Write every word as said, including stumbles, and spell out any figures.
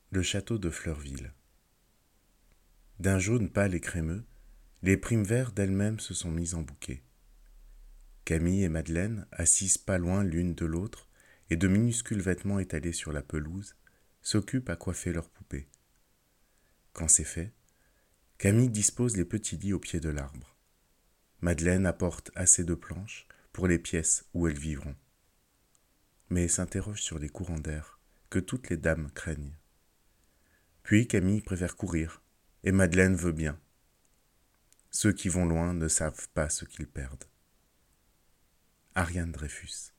Le château de Fleurville. D'un jaune pâle et crémeux, les primes verts d'elles-mêmes se sont mises en bouquet. Camille et Madeleine, assises pas loin l'une de l'autre, et de minuscules vêtements étalés sur la pelouse, s'occupent à coiffer leurs poupées. Quand c'est fait, Camille dispose les petits lits au pied de l'arbre. Madeleine apporte assez de planches pour les pièces où elles vivront, mais s'interroge sur les courants d'air que toutes les dames craignent. Puis Camille préfère courir, et Madeleine veut bien. Ceux qui vont loin ne savent pas ce qu'ils perdent. Ariane Dreyfus.